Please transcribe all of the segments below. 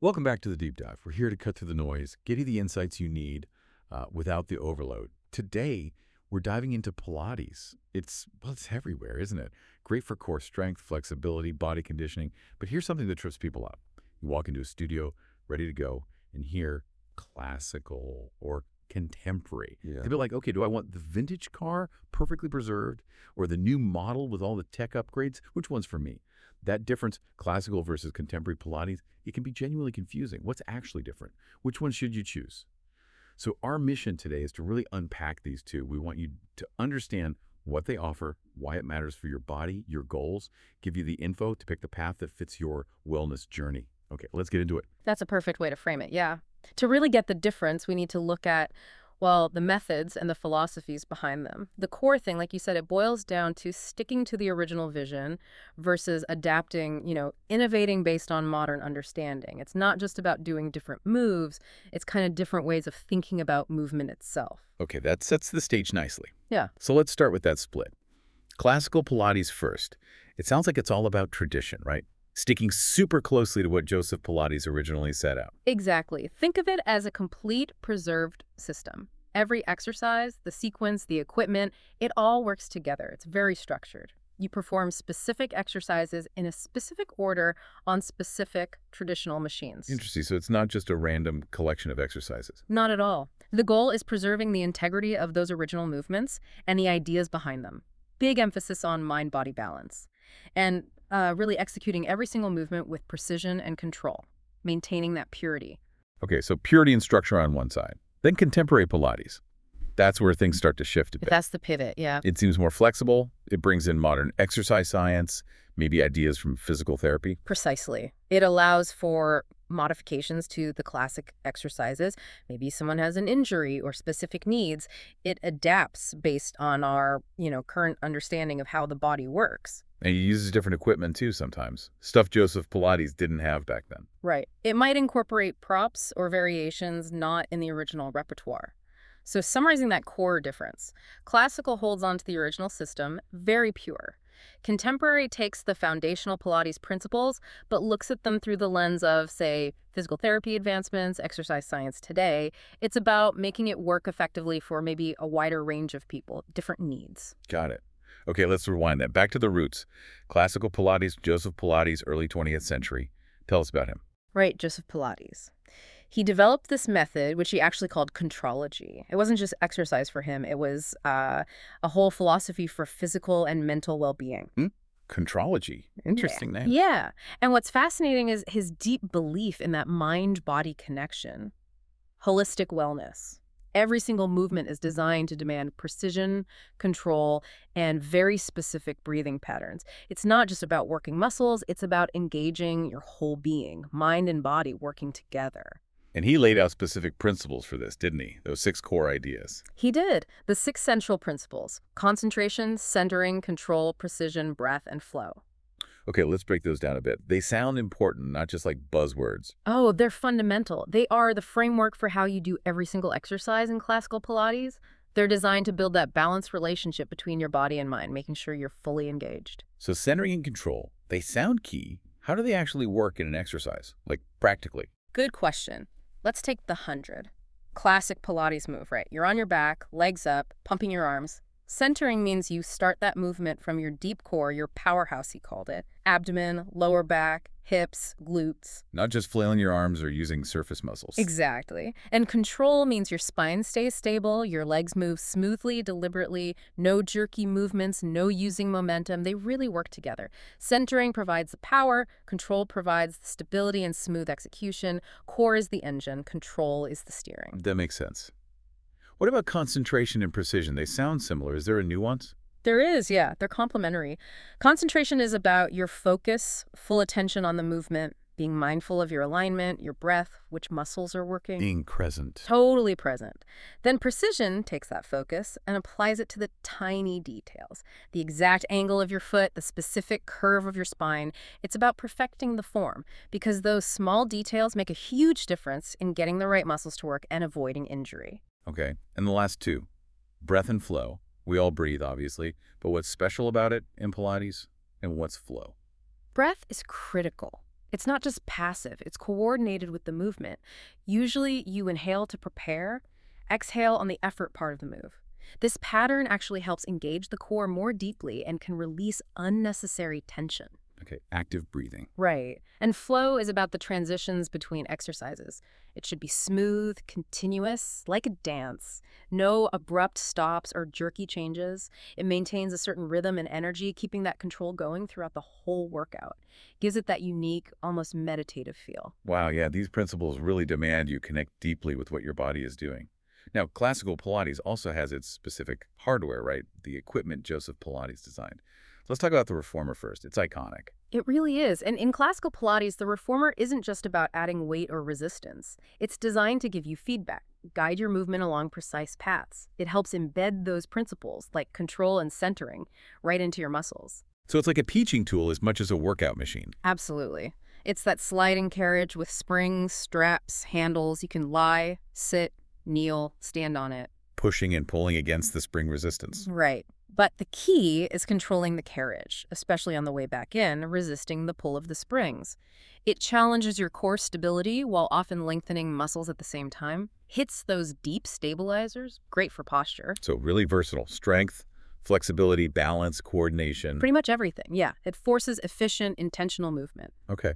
Welcome back to the Deep Dive. We're here to cut through the noise, get you the insights you need without the overload. Today, we're diving into Pilates. It's everywhere, isn't it? Great for core strength, flexibility, body conditioning. But here's something that trips people up. You walk into a studio, ready to go, and hear classical or contemporary. Yeah. They'd be like, okay, do I want the vintage car, perfectly preserved, or the new model with all the tech upgrades? Which one's for me? That difference, classical versus contemporary Pilates, it can be genuinely confusing. What's actually different? Which one should you choose? So our mission today is to really unpack these two. We want you to understand what they offer, why it matters for your body, your goals, give you the info to pick the path that fits your wellness journey. Okay, let's get into it. That's a perfect way to frame it, yeah. To really get the difference, we need to look at, well, the methods and the philosophies behind them. The core thing, like you said, it boils down to sticking to the original vision versus adapting, innovating based on modern understanding. It's not just about doing different moves, it's kind of different ways of thinking about movement itself. Okay, that sets the stage nicely. Yeah. So let's start with that split. Classical Pilates first. It sounds like it's all about tradition, right? Sticking super closely to what Joseph Pilates originally set out. Exactly. Think of it as a complete preserved system. Every exercise, the sequence, the equipment, it all works together. It's very structured. You perform specific exercises in a specific order on specific traditional machines. Interesting. So it's not just a random collection of exercises. Not at all. The goal is preserving the integrity of those original movements and the ideas behind them. Big emphasis on mind-body balance. And really executing every single movement with precision and control, maintaining that purity. Okay, so purity and structure on one side. Then contemporary Pilates. That's where things start to shift a bit. That's the pivot, yeah. It seems more flexible. It brings in modern exercise science, maybe ideas from physical therapy. Precisely. It allows for modifications to the classic exercises. Maybe someone has an injury or specific needs. It adapts based on our, current understanding of how the body works. And he uses different equipment too sometimes. Stuff Joseph Pilates didn't have back then. Right. It might incorporate props or variations not in the original repertoire. So summarizing that core difference, classical holds on to the original system, very pure. Contemporary takes the foundational Pilates principles, but looks at them through the lens of, say, physical therapy advancements, exercise science today. It's about making it work effectively for maybe a wider range of people, different needs. Got it. Okay, let's rewind that. Back to the roots. Classical Pilates, Joseph Pilates, early 20th century. Tell us about him. Right, Joseph Pilates. He developed this method, which he actually called contrology. It wasn't just exercise for him. It was a whole philosophy for physical and mental well-being. Contrology. Interesting name. Yeah. And what's fascinating is his deep belief in that mind-body connection. Holistic wellness. Every single movement is designed to demand precision, control, and very specific breathing patterns. It's not just about working muscles, it's about engaging your whole being, mind and body working together. And he laid out specific principles for this, didn't he? Those 6 core ideas. He did. The 6 central principles: concentration, centering, control, precision, breath, and flow. Okay, let's break those down a bit. They sound important, not just like buzzwords. Oh, they're fundamental. They are the framework for how you do every single exercise in classical Pilates. They're designed to build that balanced relationship between your body and mind, making sure you're fully engaged. So centering and control, they sound key. How do they actually work in an exercise? Like practically? Good question. Let's take the 100. Classic Pilates move, right? You're on your back, legs up, pumping your arms. Centering means you start that movement from your deep core, your powerhouse, he called it. Abdomen, lower back, hips, glutes. Not just flailing your arms or using surface muscles. Exactly. And control means your spine stays stable, your legs move smoothly, deliberately, no jerky movements, no using momentum. They really work together. Centering provides the power, control provides the stability and smooth execution. Core is the engine, control is the steering. That makes sense. What about concentration and precision? They sound similar. Is there a nuance? There is, yeah. They're complementary. Concentration is about your focus, full attention on the movement, being mindful of your alignment, your breath, which muscles are working. Being present. Totally present. Then precision takes that focus and applies it to the tiny details. The exact angle of your foot, the specific curve of your spine. It's about perfecting the form because those small details make a huge difference in getting the right muscles to work and avoiding injury. Okay, and the last 2, breath and flow. We all breathe, obviously, but what's special about it in Pilates and what's flow? Breath is critical. It's not just passive, it's coordinated with the movement. Usually you inhale to prepare, exhale on the effort part of the move. This pattern actually helps engage the core more deeply and can release unnecessary tension. Okay, active breathing. Right. And flow is about the transitions between exercises. It should be smooth, continuous, like a dance. No abrupt stops or jerky changes. It maintains a certain rhythm and energy, keeping that control going throughout the whole workout. Gives it that unique, almost meditative feel. Wow, yeah, these principles really demand you connect deeply with what your body is doing. Now, classical Pilates also has its specific hardware, right? The equipment Joseph Pilates designed. So let's talk about the Reformer first. It's iconic. It really is. And in classical Pilates, the reformer isn't just about adding weight or resistance. It's designed to give you feedback, guide your movement along precise paths. It helps embed those principles, like control and centering, right into your muscles. So it's like a teaching tool as much as a workout machine. Absolutely. It's that sliding carriage with springs, straps, handles. You can lie, sit, kneel, stand on it. Pushing and pulling against the spring resistance. Right. But the key is controlling the carriage, especially on the way back in, resisting the pull of the springs. It challenges your core stability while often lengthening muscles at the same time. Hits those deep stabilizers, great for posture. So really versatile. Strength, flexibility, balance, coordination. Pretty much everything, yeah. It forces efficient, intentional movement. Okay.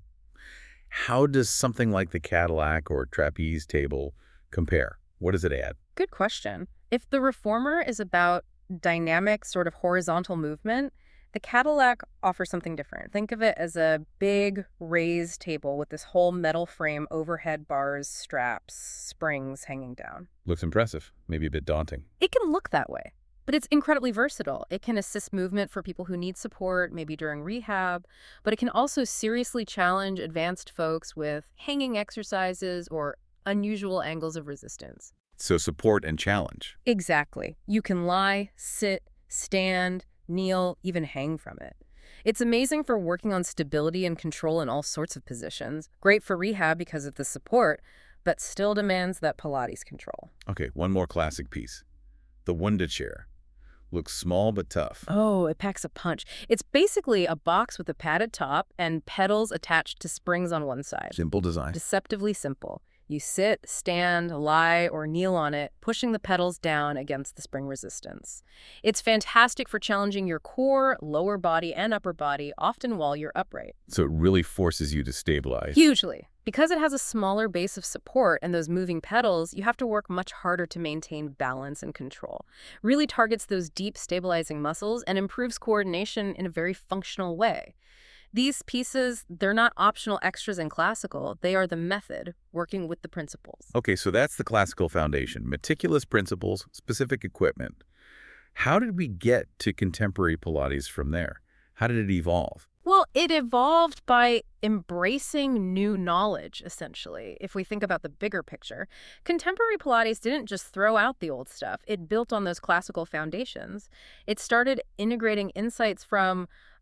How does something like the Cadillac or trapeze table compare? What does it add? Good question. If the reformer is about dynamic sort of horizontal movement, the Cadillac offers something different. Think of it as a big raised table with this whole metal frame, overhead bars, straps, springs hanging down. Looks impressive, maybe a bit daunting. It can look that way, but it's incredibly versatile. It can assist movement for people who need support, maybe during rehab, but it can also seriously challenge advanced folks with hanging exercises or unusual angles of resistance. So support and challenge. Exactly. You can lie, sit, stand, kneel, even hang from it. It's amazing for working on stability and control in all sorts of positions. Great for rehab because of the support, but still demands that Pilates control. Okay, one more classic piece. The Wunda chair. Looks small but tough. Oh, it packs a punch. It's basically a box with a padded top and pedals attached to springs on one side. Simple design. Deceptively simple. You sit, stand, lie, or kneel on it, pushing the pedals down against the spring resistance. It's fantastic for challenging your core, lower body, and upper body, often while you're upright. So it really forces you to stabilize. Hugely. Because it has a smaller base of support and those moving pedals, you have to work much harder to maintain balance and control. Really targets those deep stabilizing muscles and improves coordination in a very functional way. These pieces, they're not optional extras in classical. They are the method, working with the principles. Okay, so that's the classical foundation. Meticulous principles, specific equipment. How did we get to contemporary Pilates from there? How did it evolve? Well, it evolved by embracing new knowledge, essentially. If we think about the bigger picture, contemporary Pilates didn't just throw out the old stuff. It built on those classical foundations. It started integrating insights from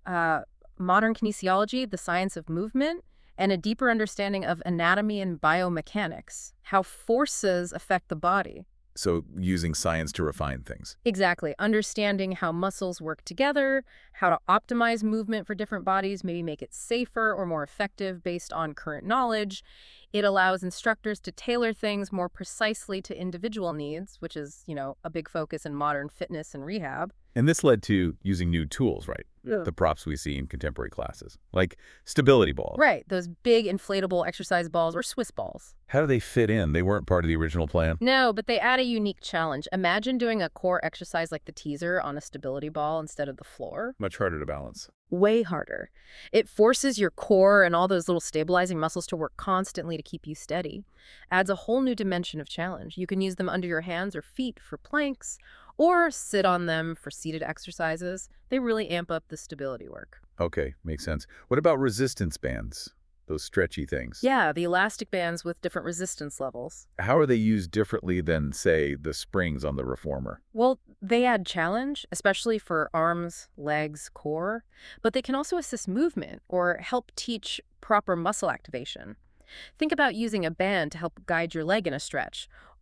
modern kinesiology, the science of movement, and a deeper understanding of anatomy and biomechanics, how forces affect the body. So using science to refine things. Exactly. Understanding how muscles work together, how to optimize movement for different bodies, maybe make it safer or more effective based on current knowledge. It allows instructors to tailor things more precisely to individual needs, which is, a big focus in modern fitness and rehab. And this led to using new tools, right? Yeah. The props we see in contemporary classes, like stability balls. Right, those big inflatable exercise balls or Swiss balls. How do they fit in? They weren't part of the original plan. No, but they add a unique challenge. Imagine doing a core exercise like the teaser on a stability ball instead of the floor. Much harder to balance. Way harder. It forces your core and all those little stabilizing muscles to work constantly to keep you steady. Adds a whole new dimension of challenge. You can use them under your hands or feet for planks, or sit on them for seated exercises. They really amp up the stability work. Okay, makes sense. What about resistance bands? Those stretchy things. Yeah, the elastic bands with different resistance levels. How are they used differently than, say, the springs on the Reformer? Well, they add challenge, especially for arms, legs, core, but they can also assist movement or help teach proper muscle activation. Think about using a band to help guide your leg in a stretch,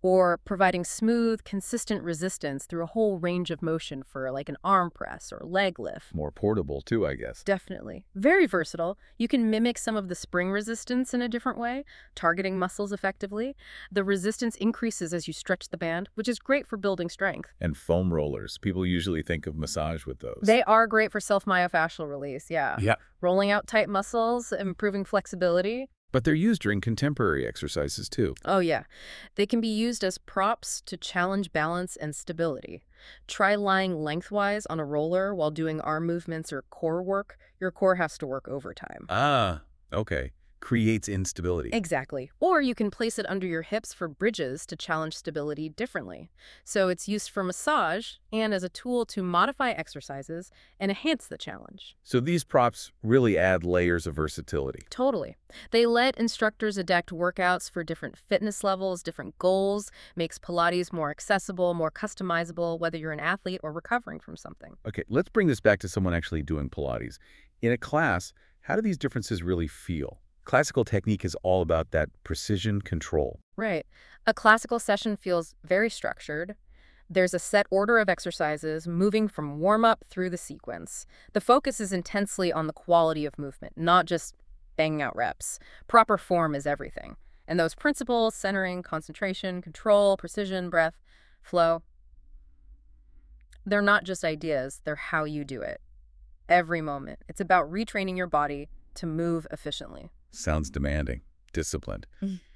or providing smooth, consistent resistance through a whole range of motion for like an arm press or leg lift. More portable, too, I guess. Definitely. Very versatile. You can mimic some of the spring resistance in a different way, targeting muscles effectively. The resistance increases as you stretch the band, which is great for building strength. And foam rollers. People usually think of massage with those. They are great for self-myofascial release, yeah. Yeah. Rolling out tight muscles, improving flexibility. But they're used during contemporary exercises, too. Oh, yeah. They can be used as props to challenge balance and stability. Try lying lengthwise on a roller while doing arm movements or core work. Your core has to work overtime. Ah, okay. Creates instability. Exactly. Or you can place it under your hips for bridges to challenge stability differently. So it's used for massage and as a tool to modify exercises and enhance the challenge. So these props really add layers of versatility. Totally. They let instructors adapt workouts for different fitness levels, different goals, makes Pilates more accessible, more customizable, whether you're an athlete or recovering from something. Okay, let's bring this back to someone actually doing Pilates. In a class, how do these differences really feel? Classical technique is all about that precision control. Right. A classical session feels very structured. There's a set order of exercises moving from warm-up through the sequence. The focus is intensely on the quality of movement, not just banging out reps. Proper form is everything. And those principles, centering, concentration, control, precision, breath, flow, they're not just ideas, they're how you do it. Every moment. It's about retraining your body to move efficiently. Sounds demanding, disciplined.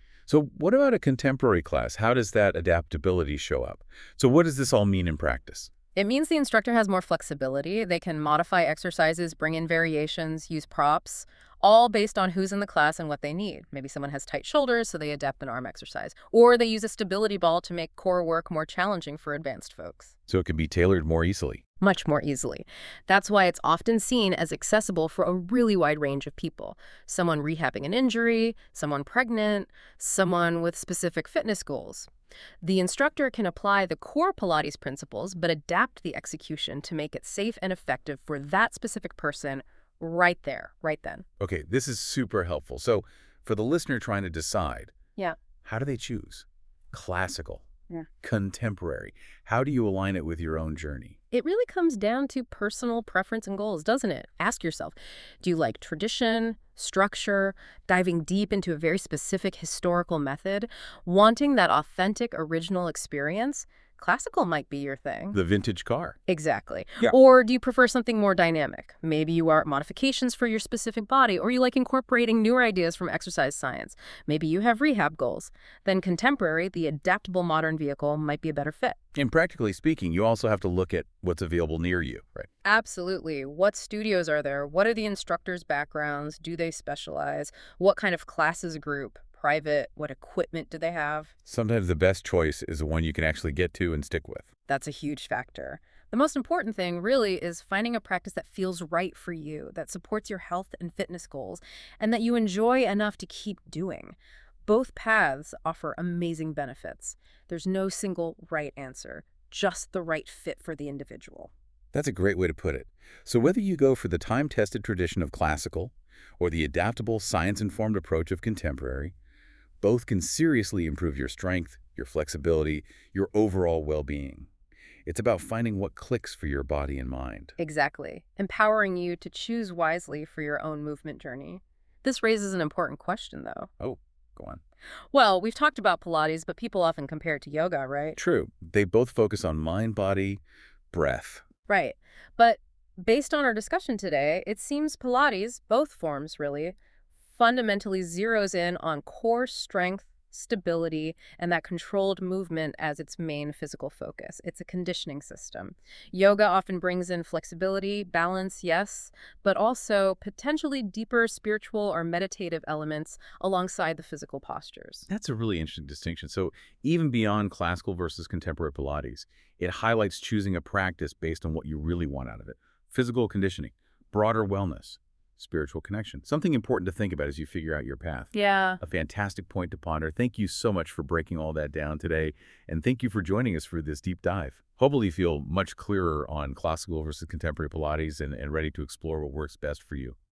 So what about a contemporary class? How does that adaptability show up? So what does this all mean in practice? It means the instructor has more flexibility. They can modify exercises, bring in variations, use props, all based on who's in the class and what they need. Maybe someone has tight shoulders, so they adapt an arm exercise. Or they use a stability ball to make core work more challenging for advanced folks. So it can be tailored more easily. Much more easily. That's why it's often seen as accessible for a really wide range of people. Someone rehabbing an injury, someone pregnant, someone with specific fitness goals. The instructor can apply the core Pilates principles, but adapt the execution to make it safe and effective for that specific person right there, right then. Okay, this is super helpful. So for the listener trying to decide, Yeah. how do they choose? Classical, Yeah. contemporary. How do you align it with your own journey? It really comes down to personal preference and goals, doesn't it? Ask yourself, do you like tradition, structure, diving deep into a very specific historical method, wanting that authentic, original experience? Classical might be your thing. The vintage car. Exactly. Yeah. Or do you prefer something more dynamic? Maybe you want modifications for your specific body, or you like incorporating newer ideas from exercise science. Maybe you have rehab goals. Then contemporary, the adaptable modern vehicle, might be a better fit. And practically speaking, you also have to look at what's available near you, right? Absolutely. What studios are there? What are the instructors' backgrounds? Do they specialize? What kind of classes group? Private? What equipment do they have? Sometimes the best choice is the one you can actually get to and stick with. That's a huge factor. The most important thing, really, is finding a practice that feels right for you, that supports your health and fitness goals, and that you enjoy enough to keep doing. Both paths offer amazing benefits. There's no single right answer, just the right fit for the individual. That's a great way to put it. So whether you go for the time-tested tradition of classical or the adaptable, science-informed approach of contemporary, both can seriously improve your strength, your flexibility, your overall well-being. It's about finding what clicks for your body and mind. Exactly. Empowering you to choose wisely for your own movement journey. This raises an important question, though. Oh, go on. Well, we've talked about Pilates, but people often compare it to yoga, right? True. They both focus on mind, body, breath. Right. But based on our discussion today, it seems Pilates, both forms really, fundamentally zeroes in on core strength, stability, and that controlled movement as its main physical focus. It's a conditioning system. Yoga often brings in flexibility, balance, yes, but also potentially deeper spiritual or meditative elements alongside the physical postures. That's a really interesting distinction. So even beyond classical versus contemporary Pilates, it highlights choosing a practice based on what you really want out of it. Physical conditioning, broader wellness, spiritual connection. Something important to think about as you figure out your path. Yeah. A fantastic point to ponder. Thank you so much for breaking all that down today. And thank you for joining us for this deep dive. Hopefully you feel much clearer on classical versus contemporary Pilates and ready to explore what works best for you.